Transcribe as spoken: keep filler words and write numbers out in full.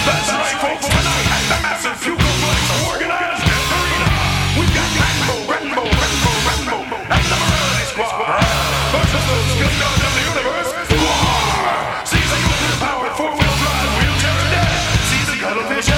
That's right, folks, tonight at the massive Fugoplex organized death arena. We've got Rambo, Rambo, Rambo, Rambo, and the Morality Squad versus the Skin Guards of the Universe. War! See the nuclear-powered four-wheel drive wheelchair and death. See the cuttlefish